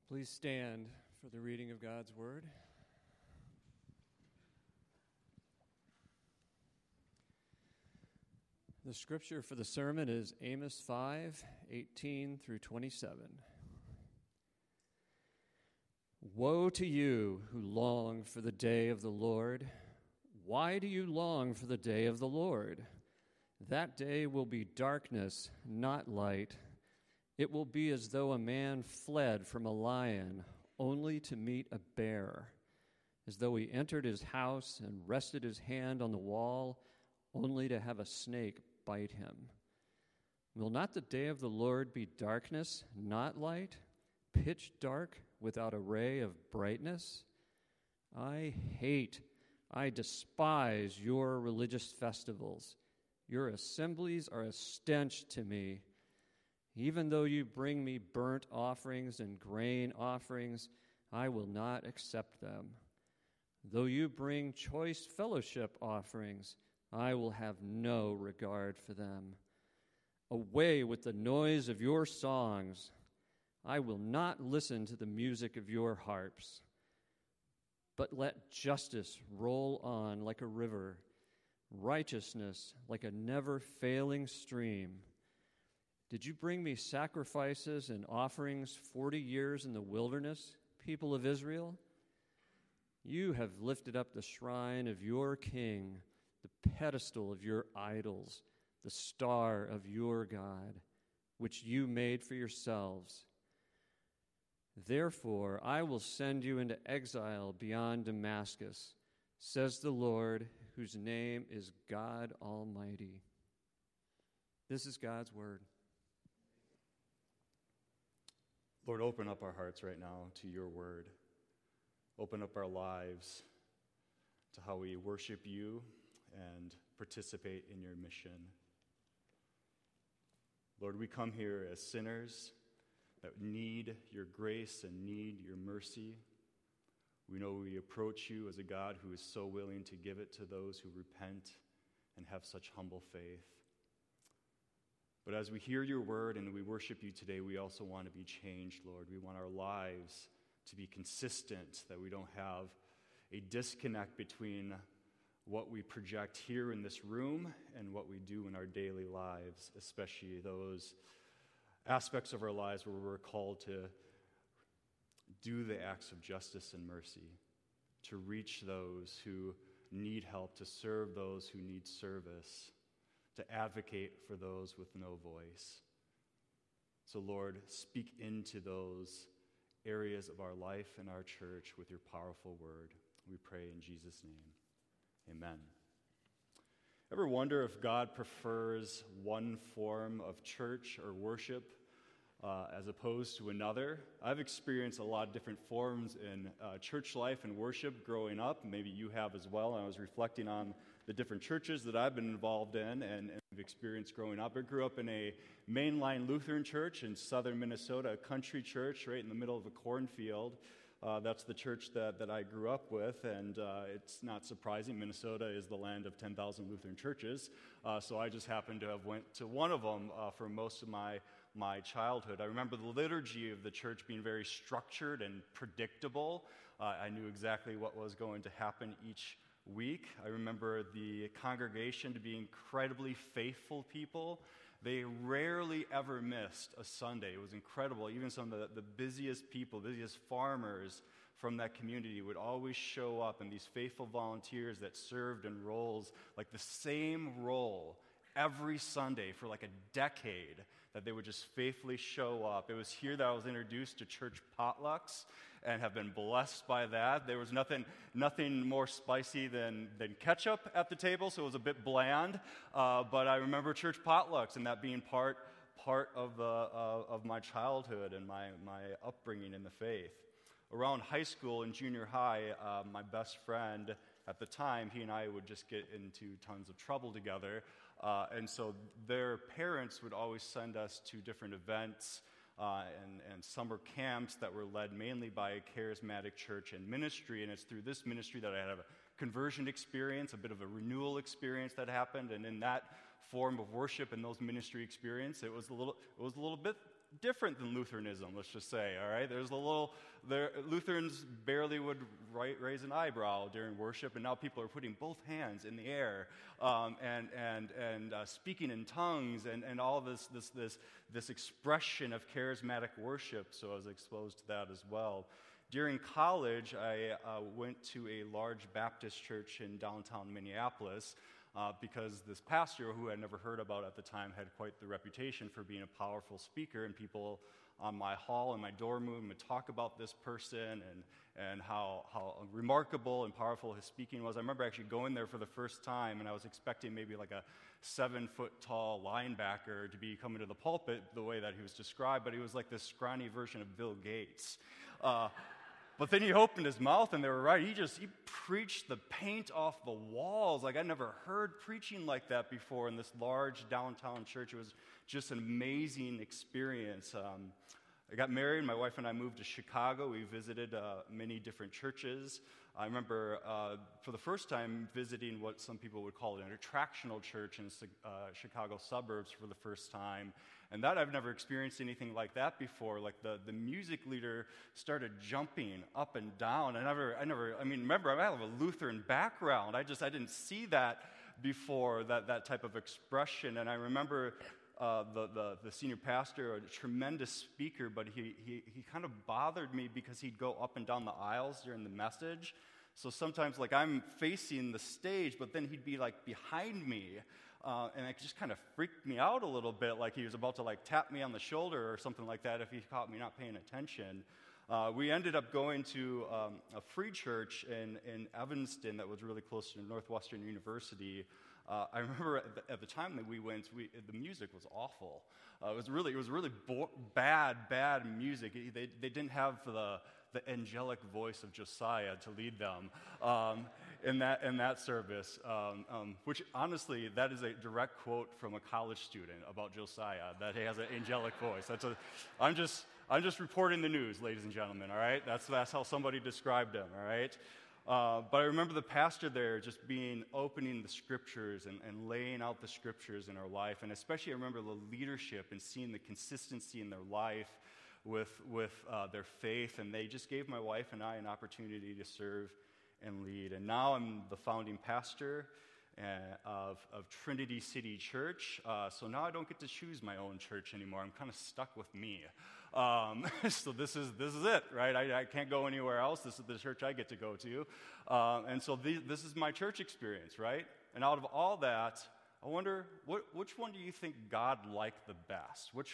Please stand for the reading of God's Word. The scripture for the sermon is Amos 5:18 through 27. Woe to you who long for the day of the Lord. Why do you long for the day of the Lord? That day will be darkness, not light. It will be as though a man fled from a lion only to meet a bear, as though he entered his house and rested his hand on the wall only to have a snake bite him. Will not the day of the Lord be darkness, not light, pitch dark without a ray of brightness? I despise your religious festivals. Your assemblies are a stench to me. Even though you bring me burnt offerings and grain offerings, I will not accept them. Though you bring choice fellowship offerings, I will have no regard for them. Away with the noise of your songs. I will not listen to the music of your harps. But let justice roll on like a river, righteousness like a never-failing stream. Did you bring me sacrifices and offerings 40 years in the wilderness, people of Israel? You have lifted up the shrine of your king, the pedestal of your idols, the star of your God, which you made for yourselves. Therefore, I will send you into exile beyond Damascus, says the Lord, whose name is God Almighty. This is God's word. Lord, open up our hearts right now to your word. Open up our lives to how we worship you and participate in your mission. Lord, we come here as sinners that need your grace and need your mercy. We know we approach you as a God who is so willing to give it to those who repent and have such humble faith. But as we hear your word and we worship you today, we also want to be changed, Lord. We want our lives to be consistent, that we don't have a disconnect between what we project here in this room and what we do in our daily lives, especially those aspects of our lives where we're called to do the acts of justice and mercy, to reach those who need help, to serve those who need service, to advocate for those with no voice. So, Lord, speak into those areas of our life and our church with your powerful word. We pray in Jesus' name. Amen. Ever wonder if God prefers one form of church or worship as opposed to another? I've experienced a lot of different forms in church life and worship growing up. Maybe you have as well. I was reflecting on the different churches that I've been involved in and have experienced growing up. I grew up in a mainline Lutheran church in southern Minnesota, a country church right in the middle of a cornfield. That's the church that I grew up with, and it's not surprising. Minnesota is the land of 10,000 Lutheran churches, so I just happened to have went to one of them for most of my childhood. I remember the liturgy of the church being very structured and predictable. I knew exactly what was going to happen each week. I remember the congregation to be incredibly faithful people. They rarely ever missed a Sunday. It was incredible. Even some of the busiest people, busiest farmers from that community would always show up, and these faithful volunteers that served in roles, like the same role every Sunday for like a decade, that they would just faithfully show up. It was here that I was introduced to church potlucks and have been blessed by that. There was nothing more spicy than ketchup at the table, so it was a bit bland. But I remember church potlucks and that being part of my childhood and my upbringing in the faith. Around high school and junior high, my best friend at the time, he and I would just get into tons of trouble together. And so their parents would always send us to different events and summer camps that were led mainly by a charismatic church and ministry. And it's through this ministry that I had a conversion experience, a bit of a renewal experience that happened. And in that form of worship and those ministry experience, it was a little bit different than Lutheranism, let's just say, all right? Lutherans barely would raise an eyebrow during worship, and now people are putting both hands in the air and speaking in tongues and all this expression of charismatic worship, so I was exposed to that as well. During college, I went to a large Baptist church in downtown Minneapolis, because this pastor, who I had never heard about at the time, had quite the reputation for being a powerful speaker, and people on my hall and my dorm room would talk about this person and how remarkable and powerful his speaking was. I remember actually going there for the first time, and I was expecting maybe like a 7-foot-tall linebacker to be coming to the pulpit the way that he was described, but he was like this scrawny version of Bill Gates. But then he opened his mouth, and they were right. He preached the paint off the walls. Like, I'd never heard preaching like that before in this large downtown church. It was just an amazing experience. I got married. My wife and I moved to Chicago. We visited many different churches. I remember for the first time visiting what some people would call an attractional church in Chicago suburbs for the first time. And that I've never experienced anything like that before. Like the music leader started jumping up and down. Remember, I have a Lutheran background. I didn't see that before, that type of expression. And I remember the senior pastor, a tremendous speaker, but he kind of bothered me because he'd go up and down the aisles during the message. So sometimes, like, I'm facing the stage, but then he'd be, like, behind me. And it just kind of freaked me out a little bit, like he was about to like tap me on the shoulder or something like that if he caught me not paying attention. We ended up going to a free church in Evanston that was really close to Northwestern University. I remember at the time that we went, the music was awful. It was really bad music. They didn't have the angelic voice of Josiah to lead them in that service, which honestly, that is a direct quote from a college student about Josiah, that he has an angelic voice. I'm just reporting the news, ladies and gentlemen. All right, that's how somebody described him. All right. But I remember the pastor there just opening the scriptures and laying out the scriptures in our life, and especially I remember the leadership and seeing the consistency in their life with their faith, and they just gave my wife and I an opportunity to serve and lead. And now I'm the founding pastor of Trinity City Church, so now I don't get to choose my own church anymore. I'm kind of stuck with me. So this is it, right? I can't go anywhere else. This is the church I get to go to. And so this is my church experience, right? And out of all that, I wonder, which one do you think God liked the best? Which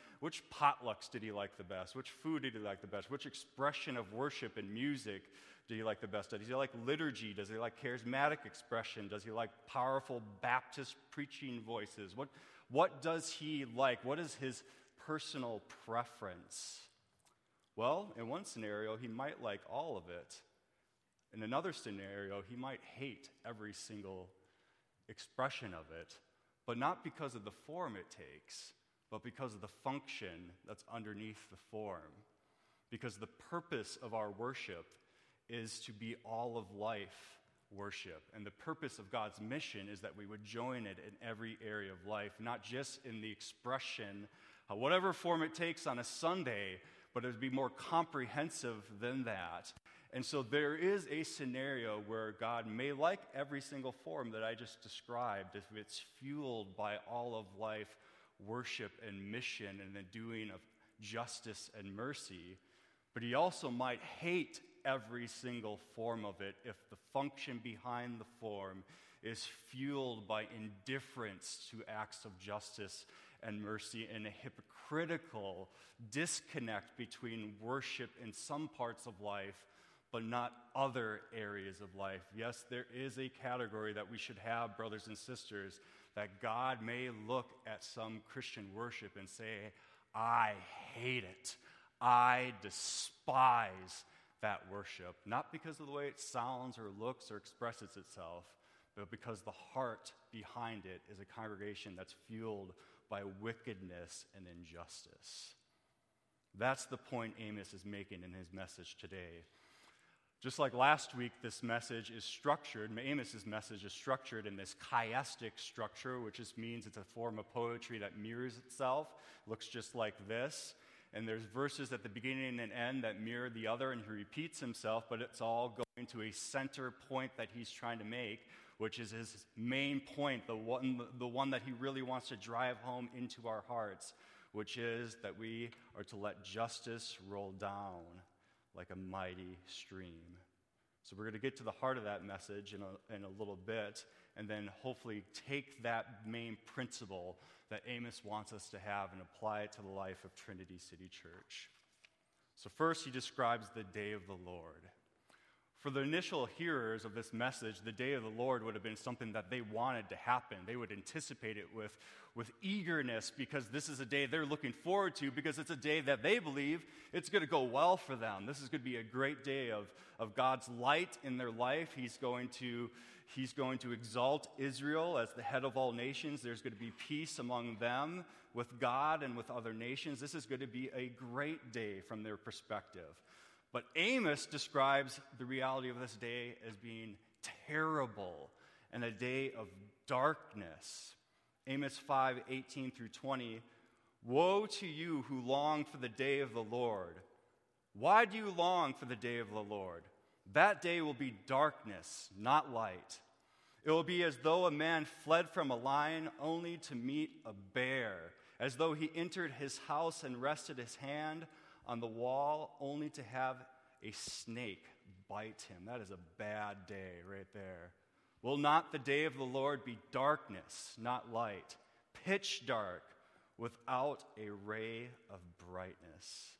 potlucks did he like the best? Which food did he like the best? Which expression of worship and music did he like the best? Does he like liturgy? Does he like charismatic expression? Does he like powerful Baptist preaching voices? What does he like? What is his personal preference? Well, in one scenario, he might like all of it. In another scenario, he might hate every single expression of it, but not because of the form it takes, but because of the function that's underneath the form. Because the purpose of our worship is to be all of life worship. And the purpose of God's mission is that we would join it in every area of life, not just in the expression, whatever form it takes on a Sunday, but it would be more comprehensive than that. And so there is a scenario where God may like every single form that I just described if it's fueled by all of life worship and mission and the doing of justice and mercy, but he also might hate every single form of it if the function behind the form is fueled by indifference to acts of justice and mercy and a hypocritical disconnect between worship in some parts of life but not other areas of life. Yes, there is a category that we should have, brothers and sisters, that God may look at some Christian worship and say, I hate it. I despise that worship, not because of the way it sounds or looks or expresses itself, but because the heart behind it is a congregation that's fueled by wickedness and injustice. That's the point Amos is making in his message today. Just like last week, this message is structured, Amos' message is structured in this chiastic structure, which just means it's a form of poetry that mirrors itself, looks just like this. And there's verses at the beginning and end that mirror the other, and he repeats himself, but it's all going to a center point that he's trying to make, which is his main point, the one that he really wants to drive home into our hearts, which is that we are to let justice roll down like a mighty stream. So we're going to get to the heart of that message in a little bit, and then hopefully take that main principle that Amos wants us to have and apply it to the life of Trinity City Church. So first, he describes the day of the Lord. For the initial hearers of this message, the day of the Lord would have been something that they wanted to happen. They would anticipate it with eagerness, because this is a day they're looking forward to, because it's a day that they believe it's going to go well for them. This is going to be a great day of God's light in their life. He's going to exalt Israel as the head of all nations. There's going to be peace among them with God and with other nations. This is going to be a great day from their perspective. But Amos describes the reality of this day as being terrible and a day of darkness. Amos 5:18 through 20, "Woe to you who long for the day of the Lord. Why do you long for the day of the Lord? That day will be darkness, not light. It will be as though a man fled from a lion only to meet a bear, as though he entered his house and rested his hand on the wall only to have a snake bite him." That is a bad day right there. "Will not the day of the Lord be darkness, not light, pitch dark, without a ray of brightness?"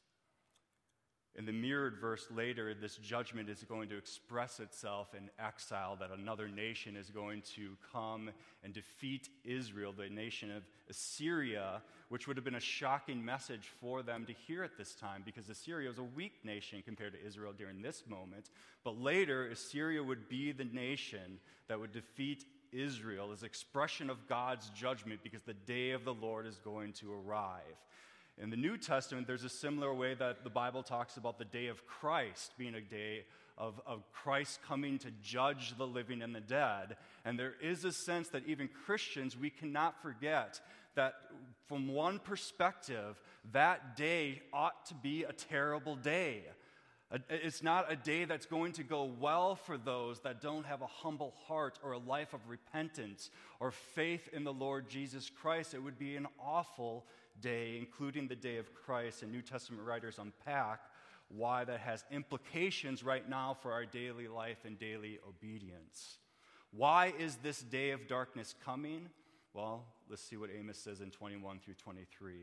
In the mirrored verse later, this judgment is going to express itself in exile, that another nation is going to come and defeat Israel, the nation of Assyria, which would have been a shocking message for them to hear at this time, because Assyria was a weak nation compared to Israel during this moment. But later, Assyria would be the nation that would defeat Israel as expression of God's judgment, because the day of the Lord is going to arrive. In the New Testament, there's a similar way that the Bible talks about the day of Christ being a day of Christ coming to judge the living and the dead. And there is a sense that even Christians, we cannot forget that from one perspective, that day ought to be a terrible day. It's not a day that's going to go well for those that don't have a humble heart or a life of repentance or faith in the Lord Jesus Christ. It would be an awful day, including the day of Christ, and New Testament writers unpack why that has implications right now for our daily life and daily obedience. Why is this day of darkness coming? Well, let's see what Amos says in 21 through 23.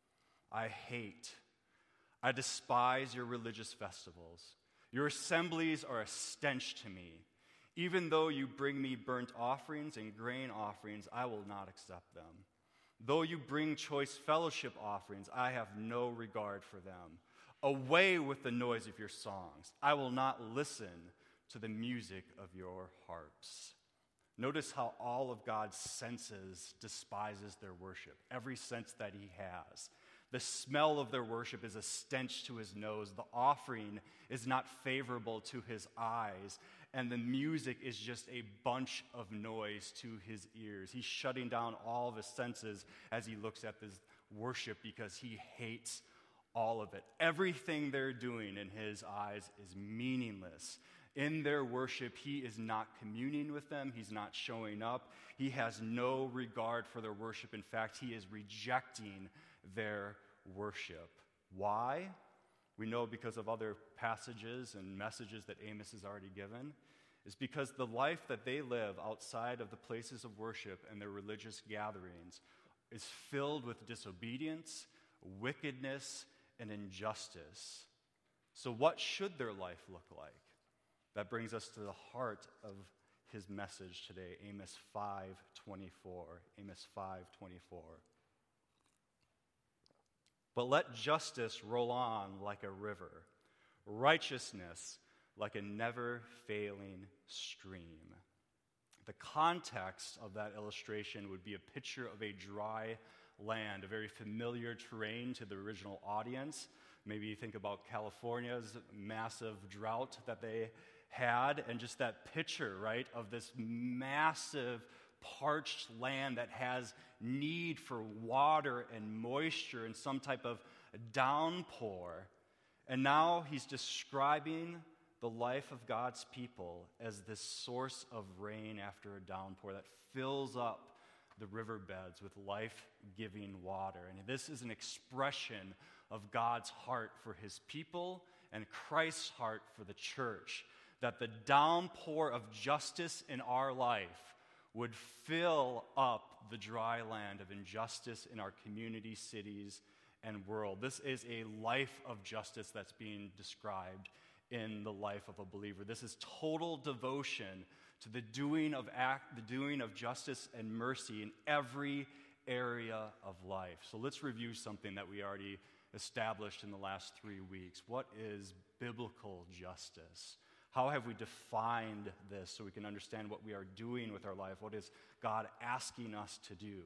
I despise your religious festivals. Your assemblies are a stench to me. Even though you bring me burnt offerings and grain offerings, I will not accept them. Though you bring choice fellowship offerings, I have no regard for them. Away with the noise of your songs. I will not listen to the music of your harps. Notice how all of God's senses despises their worship, every sense that he has. The smell of their worship is a stench to his nose. The offering is not favorable to his eyes. And the music is just a bunch of noise to his ears. He's shutting down all of his senses as he looks at this worship, because he hates all of it. Everything they're doing in his eyes is meaningless. In their worship, he is not communing with them. He's not showing up. He has no regard for their worship. In fact, he is rejecting their worship. Why? We know because of other passages and messages that Amos has already given. Is because the life that they live outside of the places of worship and their religious gatherings is filled with disobedience, wickedness, and injustice. So what should their life look like? That brings us to the heart of his message today, Amos 5:24. Amos 5:24. But let justice roll on like a river, righteousness like a never-failing stream. The context of that illustration would be a picture of a dry land, a very familiar terrain to the original audience. Maybe you think about California's massive drought that they had, and just that picture, right, of this massive parched land that has need for water and moisture and some type of downpour. And now he's describing the life of God's people as this source of rain after a downpour that fills up the riverbeds with life-giving water. And this is an expression of God's heart for his people and Christ's heart for the church, that the downpour of justice in our life would fill up the dry land of injustice in our community, cities, and world. This is a life of justice that's being described in the life of a believer. This is total devotion to the doing of justice and mercy in every area of life. So let's review something that we already established in the last 3 weeks. What is biblical justice? How have we defined this so we can understand what we are doing with our life? What is God asking us to do?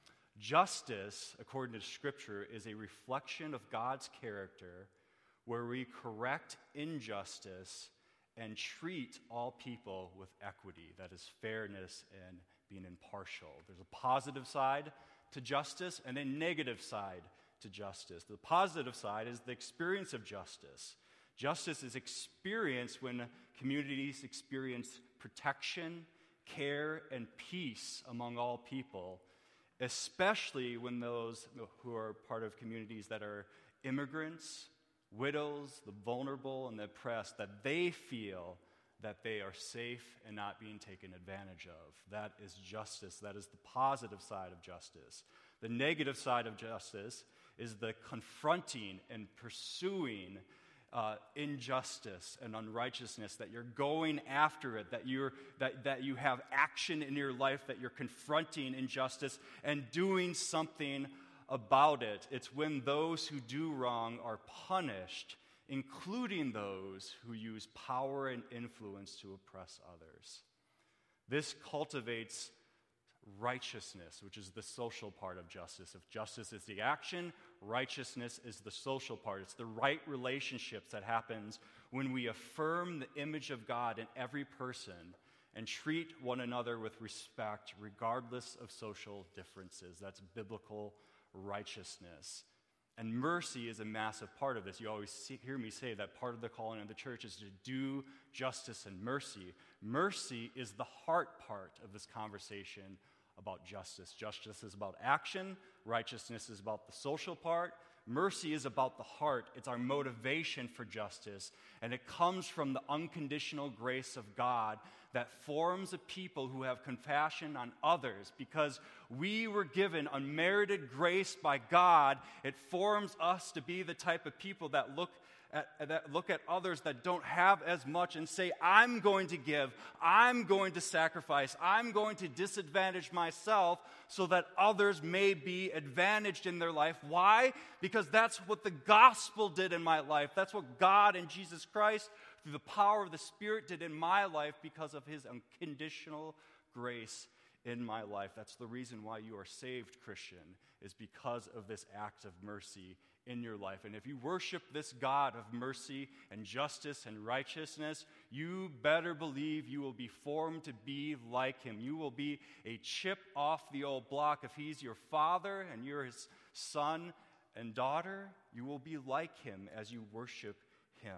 Justice, according to Scripture, is a reflection of God's character where we correct injustice and treat all people with equity. That is fairness and being impartial. There's a positive side to justice and a negative side to justice. The positive side is the experience of justice. Justice is experienced when communities experience protection, care, and peace among all people, especially when those who are part of communities that are immigrants, widows, the vulnerable, and the oppressed, that they feel that they are safe and not being taken advantage of. That is justice. That is the positive side of justice. The negative side of justice is the confronting and pursuing injustice and unrighteousness, that you're going after it, that you have action in your life, that you're confronting injustice and doing something about it. It's when those who do wrong are punished, including those who use power and influence to oppress others. This cultivates righteousness, which is the social part of justice. If justice is the action, righteousness is the social part. It's the right relationships that happens when we affirm the image of God in every person and treat one another with respect regardless of social differences. That's biblical righteousness. And mercy is a massive part of this. You always hear me say that part of the calling of the church is to do justice and mercy. Mercy is the heart part of this conversation about justice. Justice is about action. Righteousness is about the social part. Mercy is about the heart. It's our motivation for justice. And it comes from the unconditional grace of God that forms a people who have compassion on others. Because we were given unmerited grace by God, it forms us to be the type of people that look at others that don't have as much and say, I'm going to give, I'm going to sacrifice, I'm going to disadvantage myself so that others may be advantaged in their life. Why? Because that's what the gospel did in my life. That's what God and Jesus Christ, through the power of the Spirit, did in my life because of his unconditional grace in my life. That's the reason why you are saved, Christian, is because of this act of mercy in your life. And if you worship this God of mercy and justice and righteousness, you better believe you will be formed to be like him. You will be a chip off the old block. If he's your father and you're his son and daughter, you will be like him as you worship him.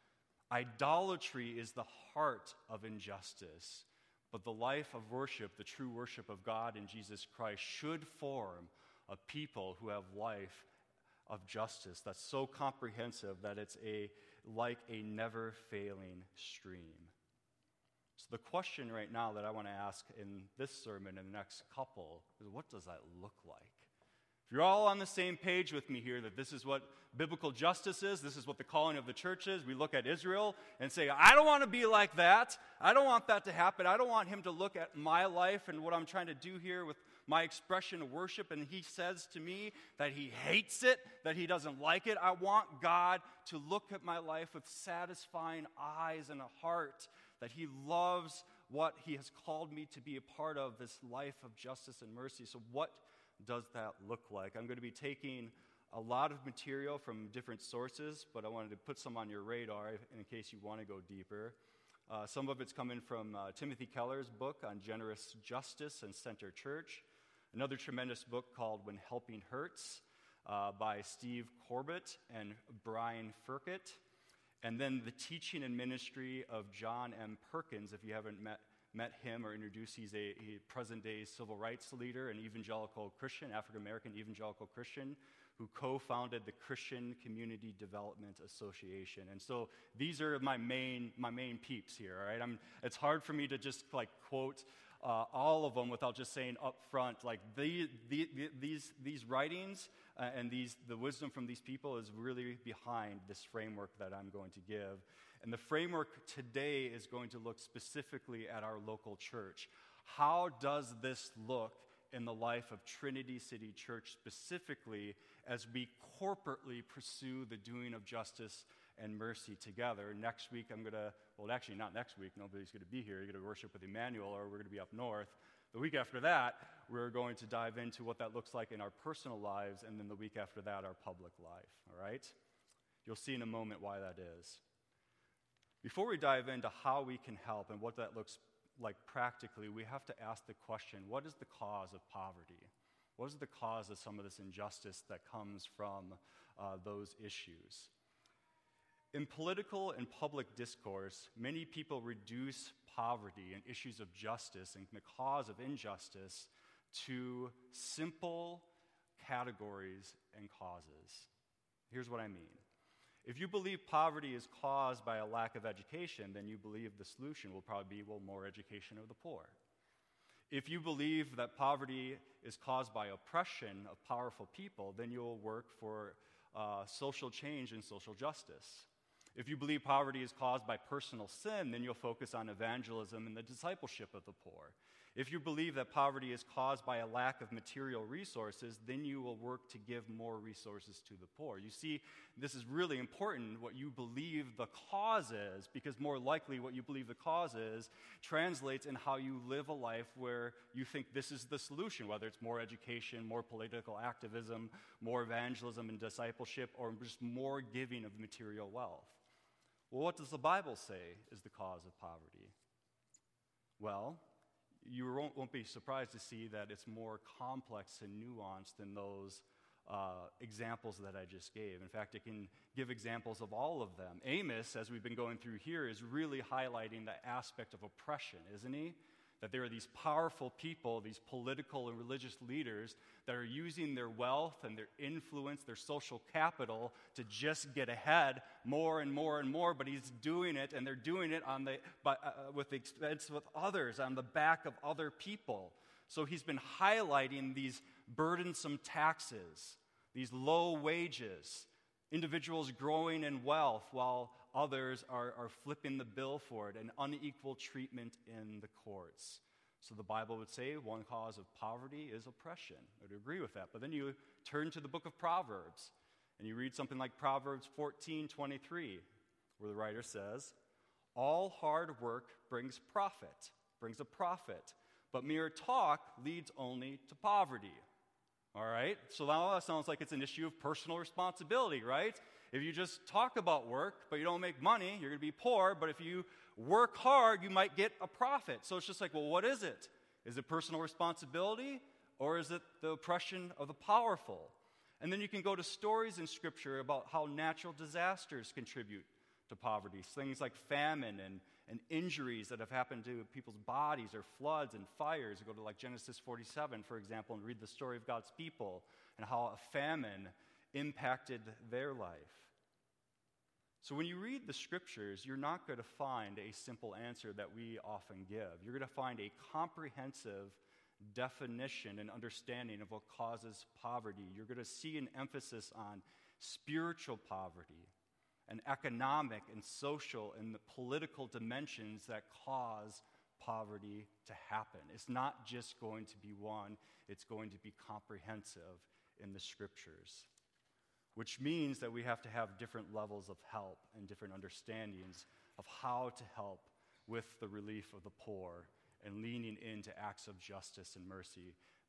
Idolatry is the heart of injustice, but the life of worship, the true worship of God in Jesus Christ, should form a people who have life of justice that's so comprehensive that it's like a never-failing stream. So the question right now that I want to ask in this sermon and the next couple is, what does that look like? If you're all on the same page with me here that this is what biblical justice is, this is what the calling of the church is, we look at Israel and say, I don't want to be like that. I don't want that to happen. I don't want him to look at my life and what I'm trying to do here with my expression of worship, and he says to me that he hates it, that he doesn't like it. I want God to look at my life with satisfying eyes and a heart, that he loves what he has called me to be a part of, this life of justice and mercy. So what does that look like? I'm going to be taking a lot of material from different sources, but I wanted to put some on your radar in case you want to go deeper. Some of it's coming from Timothy Keller's book on generous justice and Center Church. Another tremendous book called When Helping Hurts by Steve Corbett and Brian Furkett. And then the teaching and ministry of John M. Perkins. If you haven't met him or introduced, he's a present-day civil rights leader, an evangelical Christian, African-American evangelical Christian, who co-founded the Christian Community Development Association. And so these are my main peeps here, all right? It's hard for me to just quote all of them without just saying up front, these writings and the wisdom from these people is really behind this framework that I'm going to give. And the framework today is going to look specifically at our local church. How does this look in the life of Trinity City Church specifically as we corporately pursue the doing of justice and mercy together? Next week actually not next week, nobody's going to be here. You're going to worship with Emmanuel, or we're going to be up north. The week after that, we're going to dive into what that looks like in our personal lives, and then the week after that, our public life, all right? You'll see in a moment why that is. Before we dive into how we can help and what that looks like practically, we have to ask the question, what is the cause of poverty? What is the cause of some of this injustice that comes from those issues? In political and public discourse, many people reduce poverty and issues of justice and the cause of injustice to simple categories and causes. Here's what I mean. If you believe poverty is caused by a lack of education, then you believe the solution will probably be, more education of the poor. If you believe that poverty is caused by oppression of powerful people, then you'll work for social change and social justice. If you believe poverty is caused by personal sin, then you'll focus on evangelism and the discipleship of the poor. If you believe that poverty is caused by a lack of material resources, then you will work to give more resources to the poor. You see, this is really important, what you believe the cause is, because more likely what you believe the cause is translates in how you live a life where you think this is the solution, whether it's more education, more political activism, more evangelism and discipleship, or just more giving of material wealth. Well, what does the Bible say is the cause of poverty? Well, you won't be surprised to see that it's more complex and nuanced than those examples that I just gave. In fact, it can give examples of all of them. Amos, as we've been going through here, is really highlighting the aspect of oppression, isn't he? That there are these powerful people, these political and religious leaders that are using their wealth and their influence, their social capital to just get ahead more and more and more, but he's doing it, and they're doing it with the expense of others, on the back of other people. So he's been highlighting these burdensome taxes, these low wages, individuals growing in wealth while others are flipping the bill for it, and unequal treatment in the courts. So the Bible would say one cause of poverty is oppression. I would agree with that. But then you turn to the book of Proverbs, and you read something like Proverbs 14:23, where the writer says, "All hard work brings a profit, but mere talk leads only to poverty." All right? So now that sounds like it's an issue of personal responsibility, right? If you just talk about work, but you don't make money, you're going to be poor. But if you work hard, you might get a profit. So it's just like, well, what is it? Is it personal responsibility, or is it the oppression of the powerful? And then you can go to stories in Scripture about how natural disasters contribute to poverty. Things like famine and injuries that have happened to people's bodies, or floods and fires. You go to Genesis 47, for example, and read the story of God's people and how a famine impacted their life. So when you read the Scriptures, you're not going to find a simple answer that we often give. You're going to find a comprehensive definition and understanding of what causes poverty. You're going to see an emphasis on spiritual poverty and economic and social and the political dimensions that cause poverty to happen. It's not just going to be one, it's going to be comprehensive in the Scriptures. Which means that we have to have different levels of help and different understandings of how to help with the relief of the poor and leaning into acts of justice and mercy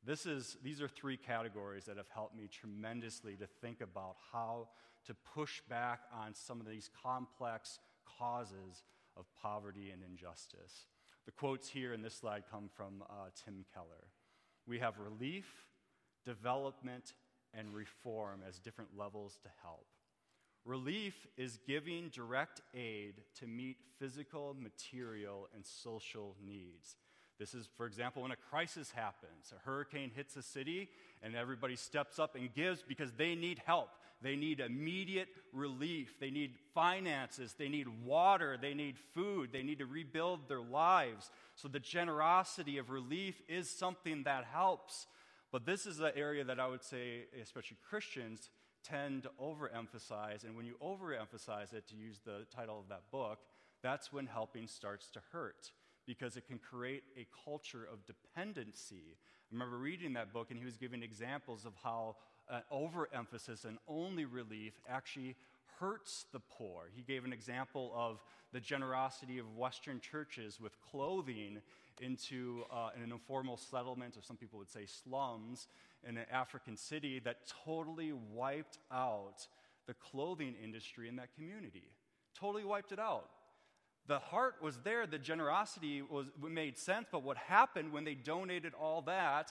These are three categories that have helped me tremendously to think about how to push back on some of these complex causes of poverty and injustice. The quotes here in this slide come from Tim Keller. We have relief, development, and reform as different levels to help. Relief is giving direct aid to meet physical, material, and social needs. This is, for example, when a crisis happens. A hurricane hits a city, and everybody steps up and gives because they need help. They need immediate relief. They need finances. They need water. They need food. They need to rebuild their lives. So the generosity of relief is something that helps. But this is an area that I would say, especially Christians, tend to overemphasize. And when you overemphasize it, to use the title of that book, that's when helping starts to hurt, because it can create a culture of dependency. I remember reading that book, and he was giving examples of how overemphasis and only relief actually hurts the poor. He gave an example of the generosity of Western churches with clothing into an informal settlement, or some people would say slums, in an African city that totally wiped out the clothing industry in that community. Totally wiped it out. The heart was there, the generosity made sense, but what happened when they donated all that,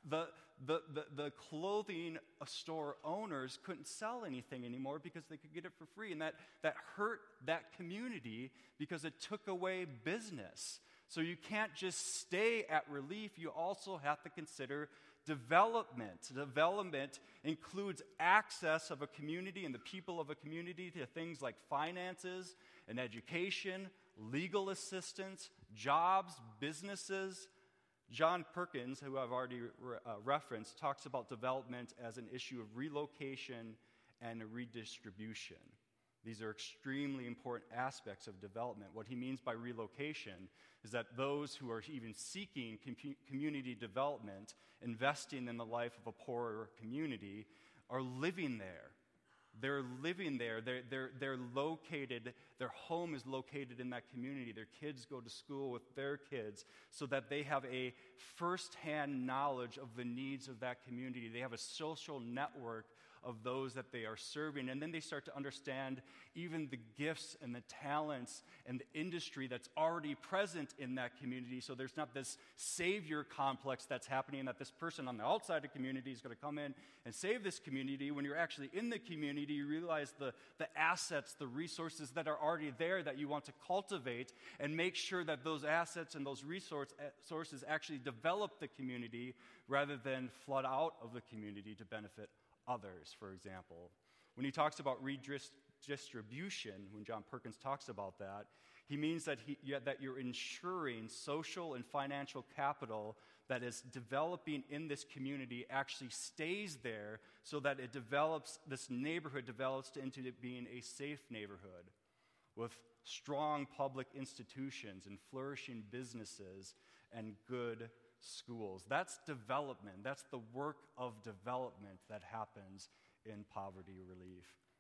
the clothing store owners couldn't sell anything anymore because they could get it for free, and that hurt that community because it took away business. So you can't just stay at relief, you also have to consider development. Development includes access of a community and the people of a community to things like finances and education, legal assistance, jobs, businesses. John Perkins, who I've already referenced, talks about development as an issue of relocation and redistribution. These are extremely important aspects of development. What he means by relocation is that those who are even seeking community development, investing in the life of a poorer community, are living there. They're living there. They're located. Their home is located in that community. Their kids go to school with their kids so that they have a firsthand knowledge of the needs of that community. They have a social network of those that they are serving. And then they start to understand even the gifts and the talents and the industry that's already present in that community. So there's not this savior complex that's happening, that this person on the outside of the community is going to come in and save this community. When you're actually in the community, you realize the assets, the resources that are already there that you want to cultivate and make sure that those assets and those resources actually develop the community rather than flood out of the community to benefit others, for example. When he talks about redistribution, when John Perkins talks about that, he means that you're ensuring social and financial capital that is developing in this community actually stays there so that it develops, this neighborhood develops into it being a safe neighborhood with strong public institutions and flourishing businesses and good schools. That's development. That's the work of development that happens in poverty relief.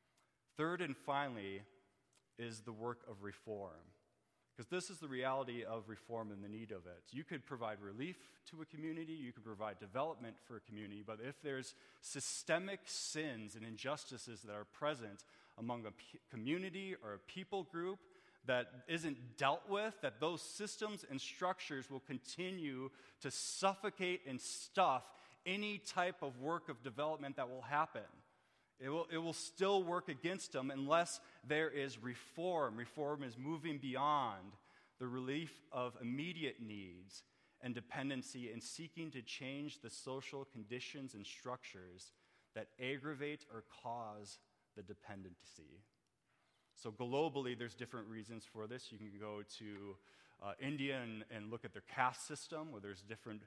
Third and finally is the work of reform, because this is the reality of reform and the need of it. You could provide relief to a community, you could provide development for a community, but if there's systemic sins and injustices that are present among a community or a people group that isn't dealt with, that those systems and structures will continue to suffocate and stuff any type of work of development that will happen. It will still work against them unless there is reform. Reform is moving beyond the relief of immediate needs and dependency and seeking to change the social conditions and structures that aggravate or cause the dependency. So globally, there's different reasons for this. You can go to India and look at their caste system, where there's different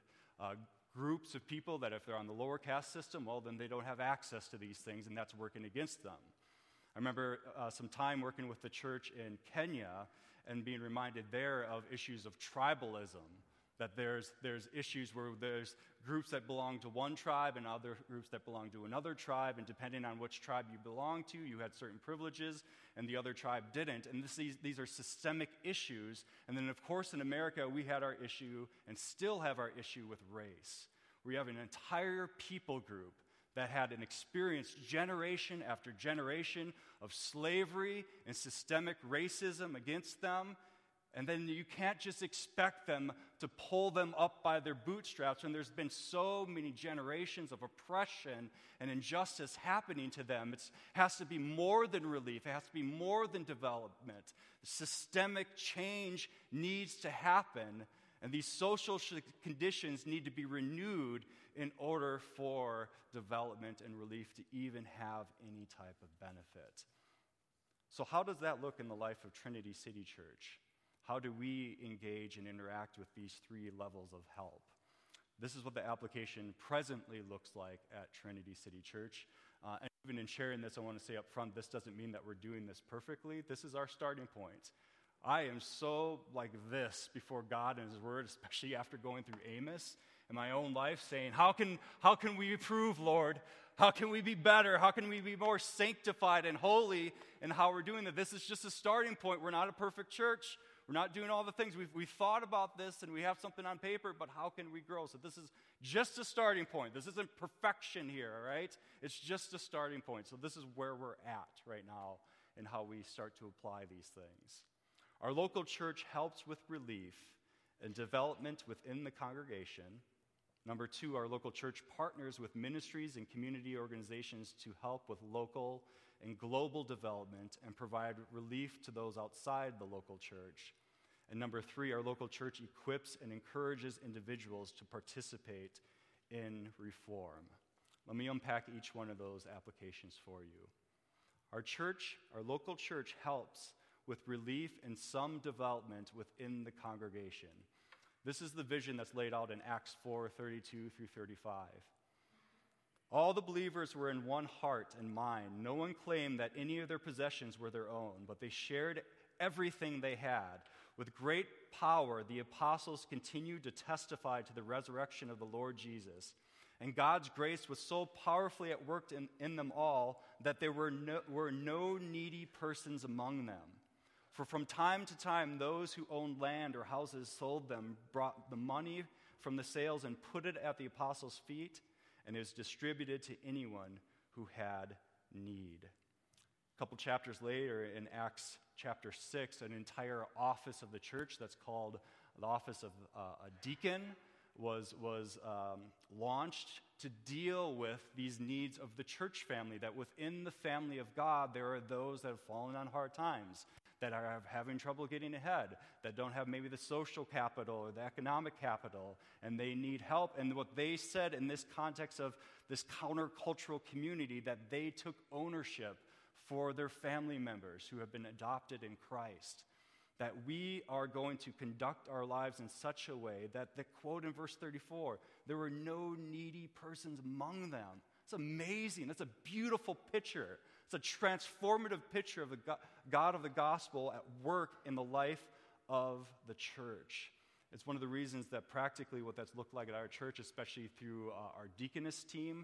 groups of people that if they're on the lower caste system, well, then they don't have access to these things, and that's working against them. I remember some time working with the church in Kenya and being reminded there of issues of tribalism, that there's issues where there's groups that belong to one tribe and other groups that belong to another tribe, and depending on which tribe you belong to, you had certain privileges, and the other tribe didn't. And these are systemic issues. And then, of course, in America, we had our issue and still have our issue with race, where you have an entire people group that had an experience generation after generation of slavery and systemic racism against them. And then you can't just expect them to pull them up by their bootstraps when there's been so many generations of oppression and injustice happening to them. It has to be more than relief. It has to be more than development. Systemic change needs to happen, and these social conditions need to be renewed in order for development and relief to even have any type of benefit. So how does that look in the life of Trinity City Church? How do we engage and interact with these three levels of help? This is what the application presently looks like at Trinity City Church. And even in sharing this, I want to say up front, this doesn't mean that we're doing this perfectly. This is our starting point. I am so like this before God and His Word, especially after going through Amos in my own life, saying, how can we improve, Lord? How can we be better? How can we be more sanctified and holy in how we're doing that? This is just a starting point. We're not a perfect church. We're not doing all the things. We've thought about this and we have something on paper, but how can we grow? So this is just a starting point. This isn't perfection here, all right? It's just a starting point. So this is where we're at right now and how we start to apply these things. Our local church helps with relief and development within the congregation. Number two, our local church partners with ministries and community organizations to help with local and global development and provide relief to those outside the local church. And number three, our local church equips and encourages individuals to participate in reform. Let me unpack each one of those applications for you. Our local church helps with relief and some development within the congregation. This is the vision that's laid out in Acts 4:32 through 35. All the believers were in one heart and mind. No one claimed that any of their possessions were their own, but they shared everything they had. With great power, the apostles continued to testify to the resurrection of the Lord Jesus. And God's grace was so powerfully at work in them all that there were no needy persons among them. For from time to time, those who owned land or houses sold them, brought the money from the sales and put it at the apostles' feet, and it was distributed to anyone who had need. A couple chapters later, in Acts chapter 6, an entire office of the church that's called the office of a deacon was launched to deal with these needs of the church family, that within the family of God, there are those that have fallen on hard times, that are having trouble getting ahead, that don't have maybe the social capital or the economic capital, and they need help. And what they said in this context of this countercultural community, that they took ownership for their family members who have been adopted in Christ, that we are going to conduct our lives in such a way that the quote in verse 34, there were no needy persons among them. It's amazing. That's a beautiful picture. It's a transformative picture of the God of the gospel at work in the life of the church. It's one of the reasons that practically what that's looked like at our church, especially through our deaconess team,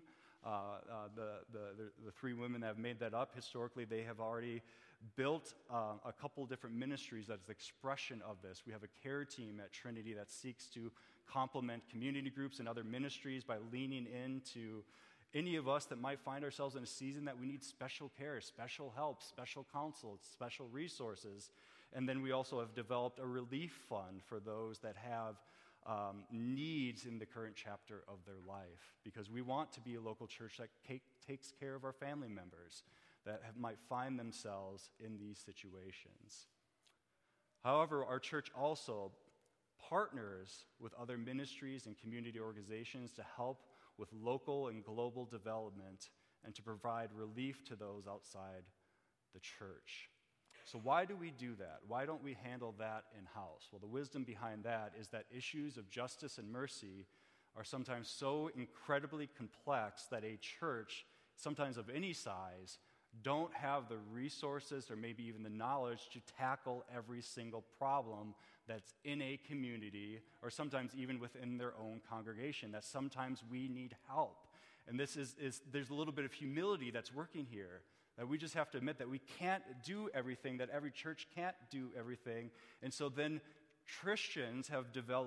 the three women that have made that up, historically they have already built a couple different ministries that's the expression of this. We have a care team at Trinity that seeks to complement community groups and other ministries by leaning into any of us that might find ourselves in a season that we need special care, special help, special counsel, special resources. And then we also have developed a relief fund for those that have needs in the current chapter of their life, because we want to be a local church that takes care of our family members that might find themselves in these situations. However, our church also partners with other ministries and community organizations to help with local and global development and to provide relief to those outside the church. So why do we do that? Why don't we handle that in-house? Well, the wisdom behind that is that issues of justice and mercy are sometimes so incredibly complex that a church, sometimes of any size, don't have the resources or maybe even the knowledge to tackle every single problem that's in a community, or sometimes even within their own congregation, that sometimes we need help. And this is there's a little bit of humility that's working here, that we just have to admit that we can't do everything, that every church can't do everything. And so then Christians have developed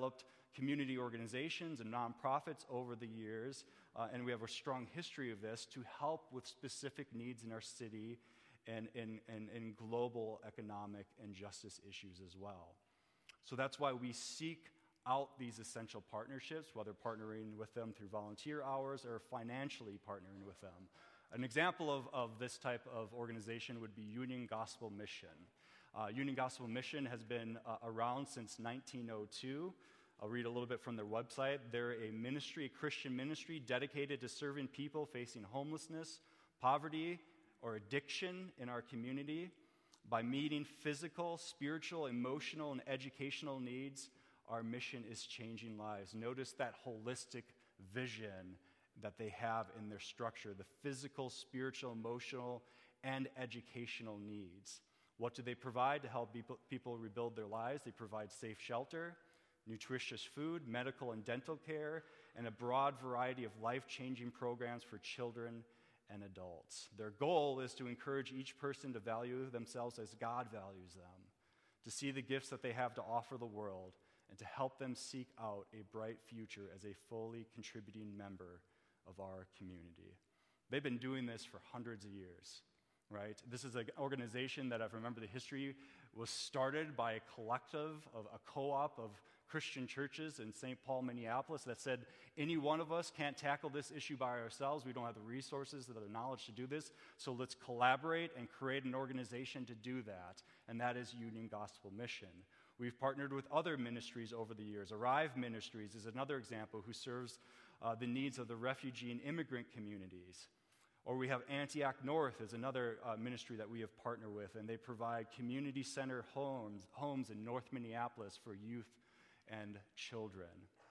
community organizations and nonprofits over the years, and we have a strong history of this to help with specific needs in our city and in global economic and justice issues as well. So that's why we seek out these essential partnerships, whether partnering with them through volunteer hours or financially partnering with them. An example of this type of organization would be Union Gospel Mission. Union Gospel Mission has been around since 1902. I'll read a little bit from their website. They're a Christian ministry dedicated to serving people facing homelessness, poverty, or addiction in our community. By meeting physical, spiritual, emotional, and educational needs, our mission is changing lives. Notice that holistic vision that they have in their structure, the physical, spiritual, emotional, and educational needs. What do they provide to help people rebuild their lives? They provide safe shelter, nutritious food, medical and dental care, and a broad variety of life-changing programs for children and adults. Their goal is to encourage each person to value themselves as God values them, to see the gifts that they have to offer the world, and to help them seek out a bright future as a fully contributing member of our community. They've been doing this for hundreds of years, right? This is an organization that, if I remember the history, was started by a collective, of a co-op of Christian churches in St. Paul, Minneapolis, that said, any one of us can't tackle this issue by ourselves. We don't have the resources or the knowledge to do this, so let's collaborate and create an organization to do that, and that is Union Gospel Mission. We've partnered with other ministries over the years. Arrive Ministries is another example who serves the needs of the refugee and immigrant communities. Or we have Antioch North is another ministry that we have partnered with, and they provide community center homes in North Minneapolis for youth and children.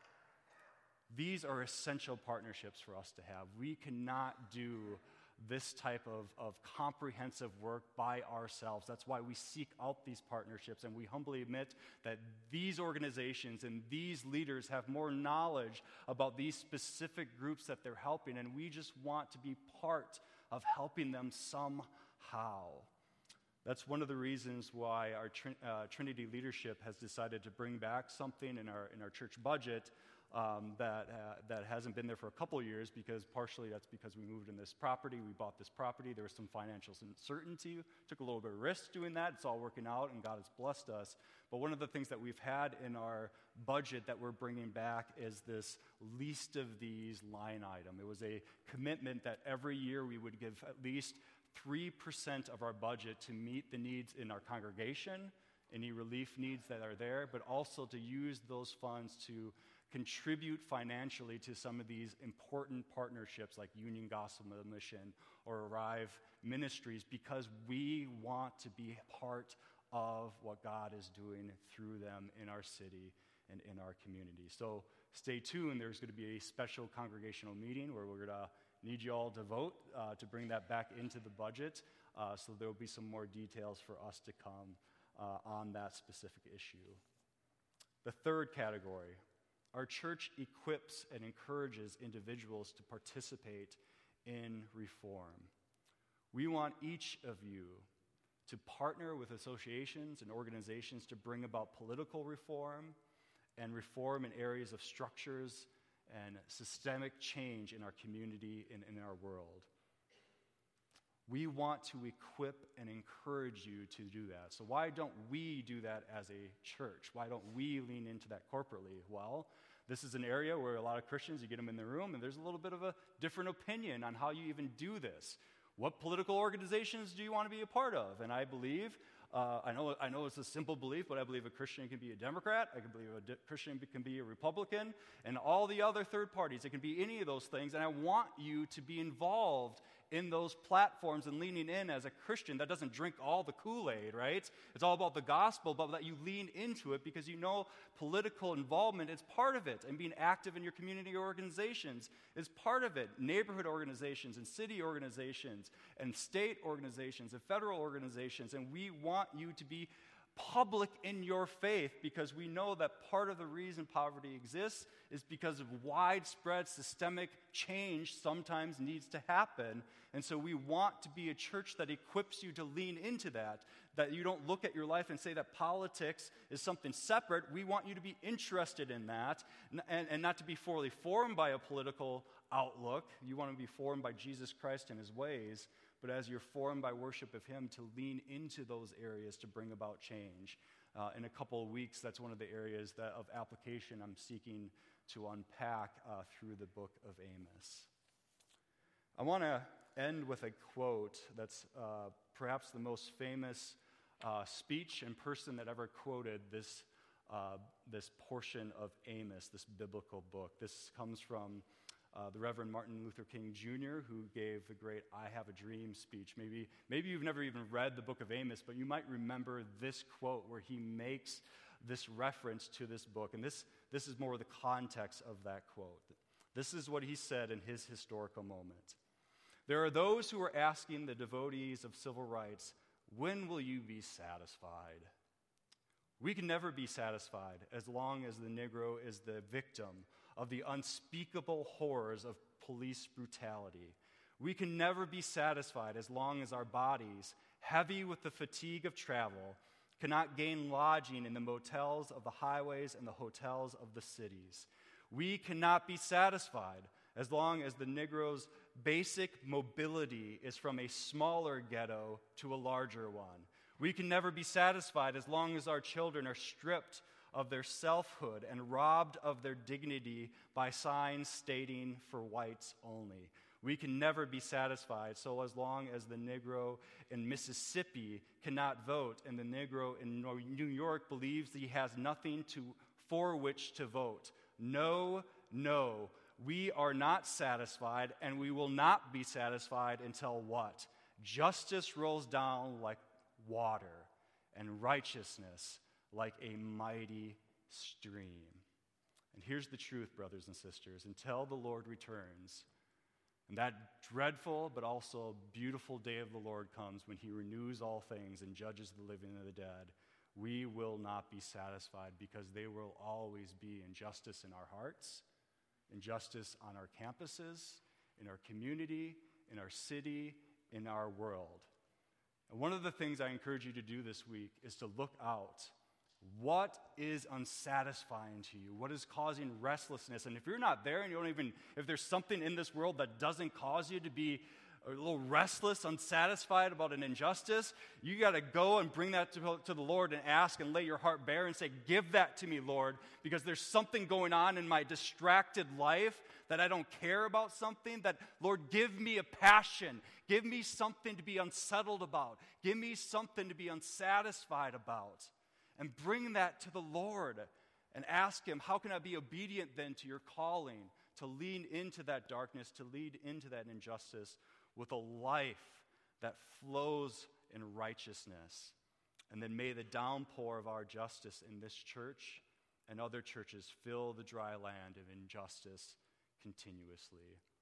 These are essential partnerships for us to have. We cannot do this type of comprehensive work by ourselves. That's why we seek out these partnerships, and we humbly admit that these organizations and these leaders have more knowledge about these specific groups that they're helping, and we just want to be part of helping them somehow. That's one of the reasons why our Trinity leadership has decided to bring back something in our church budget that hasn't been there for a couple of years, because partially that's because we moved in this property, we bought this property, there was some financial uncertainty, took a little bit of risk doing that. It's all working out and God has blessed us. But one of the things that we've had in our budget that we're bringing back is this least of these line item. It was a commitment that every year we would give at least 3% of our budget to meet the needs in our congregation, any relief needs that are there, but also to use those funds to contribute financially to some of these important partnerships like Union Gospel Mission or Arrive Ministries, because we want to be part of what God is doing through them in our city and in our community. So stay tuned. There's going to be a special congregational meeting where we're going to need you all to vote to bring that back into the budget. So there will be some more details for us to come on that specific issue. The third category, our church equips and encourages individuals to participate in reform. We want each of you to partner with associations and organizations to bring about political reform and reform in areas of structures and systemic change in our community and in our world. We want to equip and encourage you to do that. So why don't we do that as a church? Why don't we lean into that corporately? Well, this is an area where a lot of Christians, you get them in the room, and there's a little bit of a different opinion on how you even do this. What political organizations do you want to be a part of? And I believe, I know it's a simple belief, but I believe a Christian can be a Democrat, I can believe a Christian can be a Republican, and all the other third parties. It can be any of those things, and I want you to be involved in those platforms and leaning in as a Christian that doesn't drink all the Kool-Aid, right? It's all about the gospel, but that you lean into it because you know political involvement is part of it, and being active in your community organizations is part of it. Neighborhood organizations and city organizations and state organizations and federal organizations, and we want you to be public in your faith, because we know that part of the reason poverty exists is because of widespread systemic change sometimes needs to happen. And so we want to be a church that equips you to lean into that you don't look at your life and say that politics is something separate. We want you to be interested in that and not to be fully formed by a political outlook. You want to be formed by Jesus Christ and his ways, but as you're formed by worship of him, to lean into those areas to bring about change. In a couple of weeks, that's one of the areas of application I'm seeking to unpack through the book of Amos. I want to end with a quote that's perhaps the most famous speech and person that ever quoted this portion of Amos, this biblical book. This comes from the Reverend Martin Luther King Jr., who gave the great I Have a Dream speech. Maybe you've never even read the book of Amos, but you might remember this quote where he makes this reference to this book. And this is more the context of that quote. This is what he said in his historical moment. There are those who are asking the devotees of civil rights, when will you be satisfied? We can never be satisfied as long as the Negro is the victim of the unspeakable horrors of police brutality. We can never be satisfied as long as our bodies, heavy with the fatigue of travel, cannot gain lodging in the motels of the highways and the hotels of the cities. We cannot be satisfied as long as the Negro's basic mobility is from a smaller ghetto to a larger one. We can never be satisfied as long as our children are stripped of their selfhood and robbed of their dignity by signs stating for whites only. We can never be satisfied so as long as the Negro in Mississippi cannot vote and the Negro in New York believes he has nothing for which to vote. No, no. We are not satisfied, and we will not be satisfied until what? Justice rolls down like water, and righteousness like a mighty stream. And here's the truth, brothers and sisters. Until the Lord returns, and that dreadful but also beautiful day of the Lord comes when he renews all things and judges the living and the dead, we will not be satisfied, because there will always be injustice in our hearts, injustice on our campuses, in our community, in our city, in our world. And one of the things I encourage you to do this week is to look out. What is unsatisfying to you? What is causing restlessness? And if you're not there and if there's something in this world that doesn't cause you to be a little restless, unsatisfied about an injustice, you got to go and bring that to the Lord and ask and lay your heart bare and say, give that to me, Lord, because there's something going on in my distracted life that I don't care about something, that, Lord, give me a passion. Give me something to be unsettled about. Give me something to be unsatisfied about. And bring that to the Lord and ask him, how can I be obedient then to your calling, to lean into that darkness, to lead into that injustice with a life that flows in righteousness. And then may the downpour of our justice in this church and other churches fill the dry land of injustice continuously.